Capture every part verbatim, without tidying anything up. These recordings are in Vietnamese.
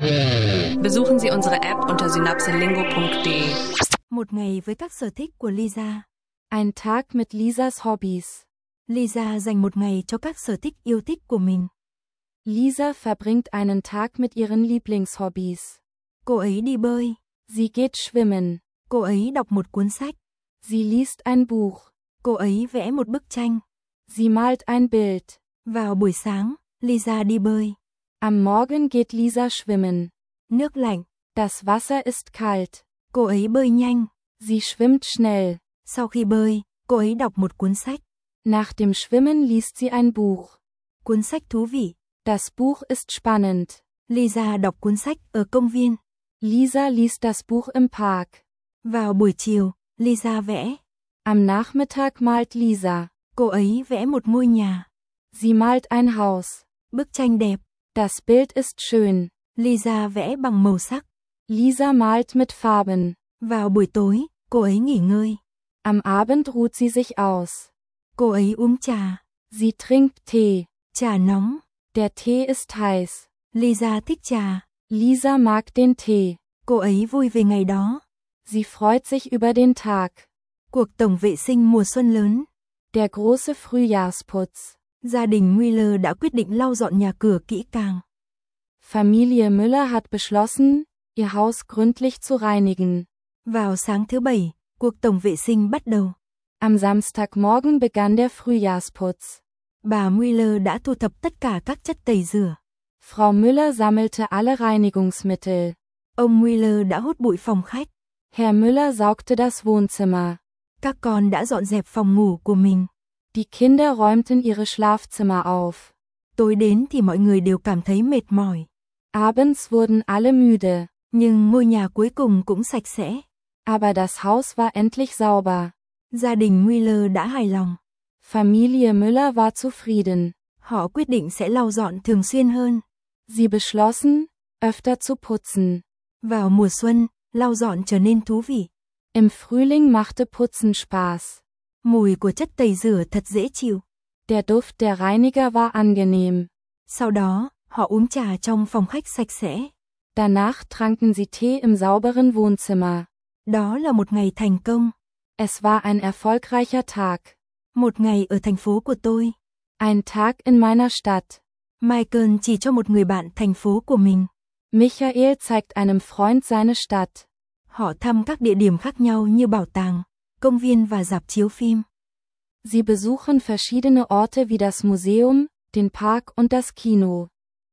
Besuchen Sie unsere App unter synapselingo punkt de. Một ngày với các sở thích của Lisa. Ein Tag mit Lisas Hobbys. Lisa dành một ngày cho các sở thích yêu thích của mình. Lisa verbringt einen Tag mit ihren Lieblingshobbys. Cô ấy đi bơi. Sie geht schwimmen. Cô ấy đọc một cuốn sách. Sie liest ein Buch. Cô ấy vẽ một bức tranh. Sie malt ein Bild. Vào buổi sáng, Lisa đi bơi. Am Morgen geht Lisa schwimmen. Nước lạnh. Das Wasser ist kalt. Cô ấy bơi nhanh. Sie schwimmt schnell. Sau khi bơi, cô ấy đọc một cuốn sách. Nach dem Schwimmen liest sie ein Buch. Cuốn sách thú vị. Das Buch ist spannend. Lisa đọc cuốn sách ở công viên. Lisa liest das Buch im Park. Vào buổi chiều, Lisa vẽ. Am Nachmittag malt Lisa. Cô ấy vẽ một ngôi nhà. Sie malt ein Haus. Bức tranh đẹp. Das Bild ist schön. Lisa vẽ bằng màu sắc. Lisa malt mit Farben. Vào buổi tối, cô ấy nghỉ ngơi. Am Abend ruht sie sich aus. Cô ấy uống trà. Sie trinkt Tee. Trà nóng. Der Tee ist heiß. Lisa thích trà. Lisa mag den Tee. Cô ấy vui về ngày đó. Sie freut sich über den Tag. Cuộc tổng vệ sinh mùa xuân lớn. Der große Frühjahrsputz. Gia đình Müller đã quyết định lau dọn nhà cửa kỹ càng. Familie Müller hat beschlossen, ihr Haus gründlich zu reinigen. Vào sáng thứ Bảy, cuộc tổng vệ sinh bắt đầu. Am Samstagmorgen begann der Frühjahrsputz. Bà Müller đã thu thập tất cả các chất tẩy rửa. Frau Müller sammelte alle Reinigungsmittel. Ông Müller đã hút bụi phòng khách. Herr Müller saugte das Wohnzimmer. Các con đã dọn dẹp phòng ngủ của mình. Die Kinder räumten ihre Schlafzimmer auf. Tối đến thì mọi người đều cảm thấy mệt mỏi. Abends wurden alle müde. Nhưng ngôi nhà cuối cùng cũng sạch sẽ. Aber das Haus war endlich sauber. Gia đình Müller đã hài lòng. Familie Müller war zufrieden. Họ quyết định sẽ lau dọn thường xuyên hơn. Sie beschlossen, öfter zu putzen. Vào mùa xuân, lau dọn trở nên thú vị. Im Frühling machte Putzen Spaß. Mùi của chất tẩy rửa thật dễ chịu. Der Duft der Reiniger war angenehm. Sau đó, họ uống trà trong phòng khách sạch sẽ. Danach tranken sie Tee im sauberen Wohnzimmer. Đó là một ngày thành công. Es war ein erfolgreicher Tag. Một ngày ở thành phố của tôi. Ein Tag in meiner Stadt. Michael chỉ cho một người bạn thành phố của mình. Michael zeigt einem Freund seine Stadt. Họ thăm các địa điểm khác nhau như bảo tàng, công viên và rạp chiếu phim. Sie besuchen verschiedene Orte wie das Museum, den Park und das Kino.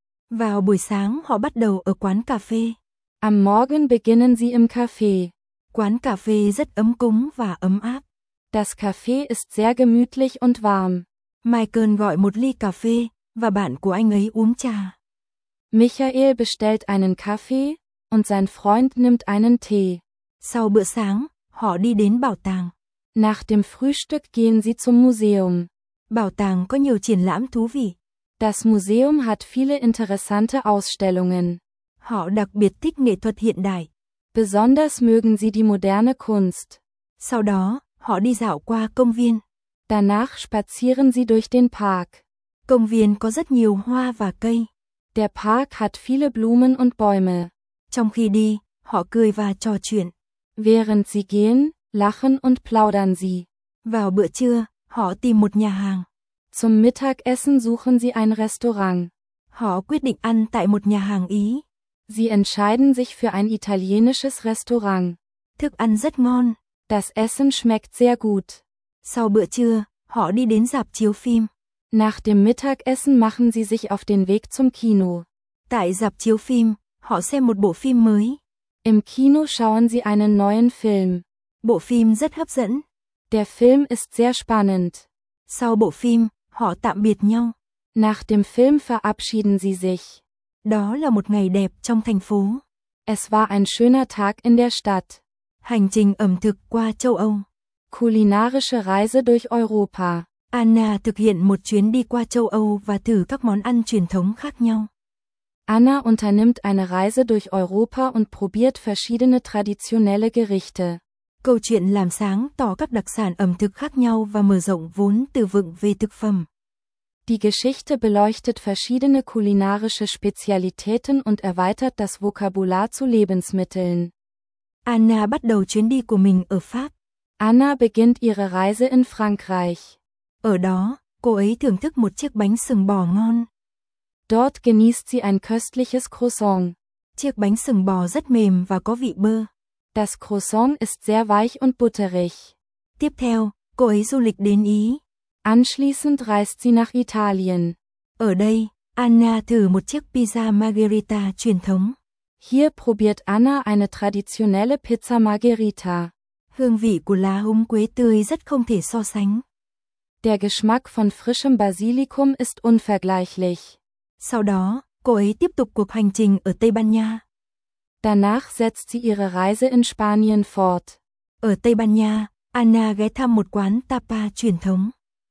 Vào buổi sáng họ bắt đầu ở quán cà phê. Am Morgen beginnen sie im Café. Quán cà phê rất ấm cúng và ấm áp. Das Café ist sehr gemütlich und warm. Michael gọi một ly cà phê, và bạn của anh ấy uống trà. Michael bestellt einen Kaffee, und sein Freund nimmt einen Tee. Sau bữa sáng, họ đi đến bảo tàng. Nach dem Frühstück gehen sie zum Museum. Bảo tàng có nhiều triển lãm thú vị. Das Museum hat viele interessante Ausstellungen. Họ đặc biệt thích nghệ thuật hiện đại. Besonders mögen sie die moderne Kunst. Sau đó, họ đi dạo qua công viên. Danach spazieren sie durch den Park. Công viên có rất nhiều hoa và cây. Der Park hat viele Blumen und Bäume. Trong khi đi, họ cười và trò chuyện. Während sie gehen, lachen und plaudern sie. Vào bữa trưa, họ tìm một nhà hàng. Zum Mittagessen suchen sie ein Restaurant. Họ quyết định ăn tại một nhà hàng Ý. Sie entscheiden sich für ein italienisches Restaurant. Thức ăn rất ngon. Das Essen schmeckt sehr gut. Sau bữa trưa, họ đi đến rạp chiếu phim. Nach dem Mittagessen machen sie sich auf den Weg zum Kino. Tại rạp chiếu phim, họ xem một bộ phim mới. Im Kino schauen sie einen neuen Film. Bộ phim rất hấp dẫn. Der Film ist sehr spannend. Sau bộ phim, họ tạm biệt nhau. Nach dem Film verabschieden sie sich. Đó là một ngày đẹp trong thành phố. Es war ein schöner Tag in der Stadt. Hành trình ẩm thực qua châu Âu. Kulinarische Reise durch Europa. Anna thực hiện một chuyến đi qua châu Âu và thử các món ăn truyền thống khác nhau. Anna unternimmt eine Reise durch Europa und probiert verschiedene traditionelle Gerichte. Câu chuyện làm sáng tỏ các đặc sản ẩm thực khác nhau và mở rộng vốn từ vựng về thực phẩm. Die Geschichte beleuchtet verschiedene kulinarische Spezialitäten und erweitert das Vokabular zu Lebensmitteln. Anna bắt đầu chuyến đi của mình ở Pháp. Anna beginnt ihre Reise in Frankreich. Ở đó, cô ấy thưởng thức một chiếc bánh sừng bò ngon. Dort genießt sie ein köstliches Croissant. Chiếc bánh sừng bò rất mềm và có vị bơ. Das Croissant ist sehr weich und butterig. Tiếp theo, cô ấy du lịch đến Ý. Anschließend reist sie nach Italien. Ở đây, Anna thử một chiếc pizza margherita truyền thống. Hier probiert Anna eine traditionelle Pizza Margherita. Hương vị của lá húng quế tươi rất không thể so sánh. Der Geschmack von frischem Basilikum ist unvergleichlich. Sau đó, cô ấy tiếp tục cuộc hành trình ở Tây Ban Nha. Danach setzt sie ihre Reise in Spanien fort. Ở Tây Ban Nha, Anna ghé thăm một quán tapa truyền thống.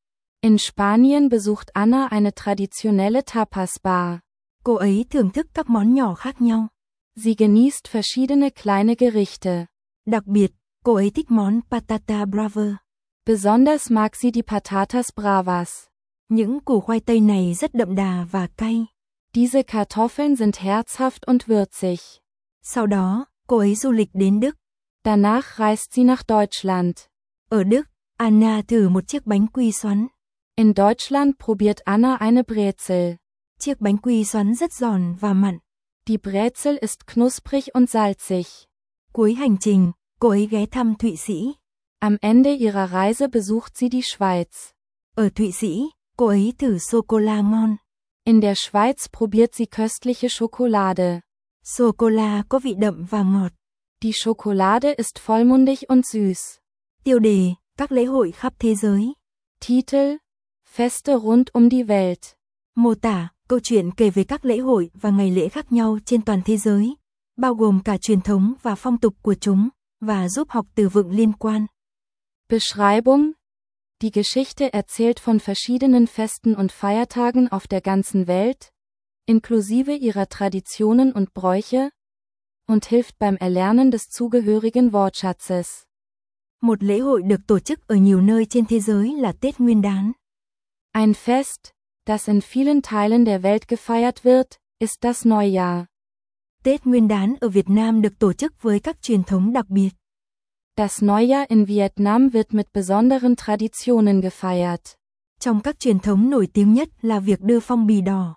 In Spanien besucht Anna eine traditionelle Tapas-Bar. Cô ấy thưởng thức các món nhỏ khác nhau. Sie genießt verschiedene kleine Gerichte. Đặc biệt, cô ấy thích món patata brava. Besonders mag sie die Patatas Bravas. Những củ khoai tây này rất đậm đà và cay. Diese Kartoffeln sind herzhaft und würzig. Sau đó, cô ấy du lịch đến Đức. Danach reist sie nach Deutschland. Ở Đức, Anna thử một chiếc bánh quy xoắn. In Deutschland probiert Anna eine Brezel. Chiếc bánh quy xoắn rất giòn và mặn. Die Brezel ist knusprig und salzig. Cuối hành trình, cô ấy ghé thăm Thụy Sĩ. Am Ende ihrer Reise besucht sie die Schweiz. Ở Thụy Sĩ, cô ấy thử sô-cô-la ngon. In der Schweiz probiert sie köstliche Schokolade. Sô-cô-la có vị đậm và ngọt. Die Schokolade ist vollmundig und süß. Tiêu đề, các lễ hội khắp thế giới. Titel, Feste rund um die Welt. Mô tả, câu chuyện kể về các lễ hội và ngày lễ khác nhau trên toàn thế giới, bao gồm cả truyền thống và phong tục của chúng, và giúp học từ vựng liên quan. Beschreibung: Die Geschichte erzählt von verschiedenen Festen und Feiertagen auf der ganzen Welt, inklusive ihrer Traditionen und Bräuche, und hilft beim Erlernen des zugehörigen Wortschatzes. Một lễ hội được tổ chức ở nhiều nơi trên thế giới là Tết Nguyên đán. Ein Fest, das in vielen Teilen der Welt gefeiert wird, ist das Neujahr. Tết Nguyên đán ở Việt Nam được tổ chức với các truyền thống đặc biệt. Das Neujahr in Vietnam wird mit besonderen Traditionen gefeiert. Trong các truyền thống nổi tiếng nhất là việc đưa phong bì đỏ.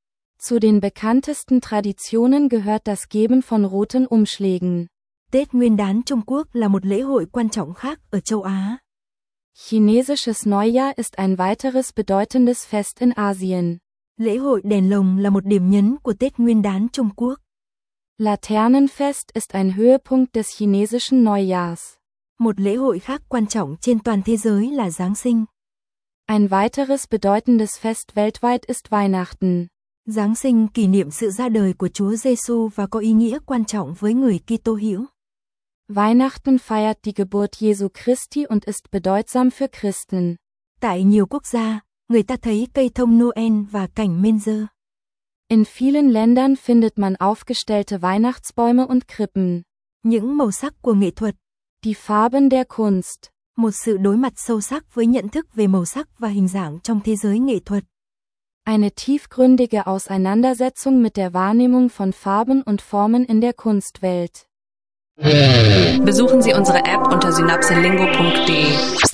Zu den bekanntesten Traditionen gehört das Geben von roten Umschlägen. Tết Nguyên đán Trung Quốc là một lễ hội quan trọng khác ở châu Á. Chinesisches Neujahr ist ein weiteres bedeutendes Fest in Asien. Lễ hội đèn lồng là một điểm nhấn của Tết Nguyên đán Trung Quốc. Laternenfest ist ein Höhepunkt des chinesischen Neujahrs. Một lễ hội khác quan trọng trên toàn thế giới là Giáng sinh. Ein weiteres bedeutendes Fest weltweit ist Weihnachten. Giáng sinh kỷ niệm sự ra đời của Chúa Giêsu và có ý nghĩa quan trọng với người Kitô hữu. Weihnachten feiert die Geburt Jesu Christi und ist bedeutsam für Christen. Tại nhiều quốc gia, người ta thấy cây thông Noel và cảnh manger. In vielen Ländern findet man aufgestellte Weihnachtsbäume und Krippen. Những màu sắc của nghệ thuật. Die Farben der Kunst. Một sự đối mặt sâu sắc với nhận thức về màu sắc và hình dạng trong thế giới nghệ thuật. Eine tiefgründige Auseinandersetzung mit der Wahrnehmung von Farben und Formen in der Kunstwelt. Besuchen Sie unsere App unter synapselingo punkt de.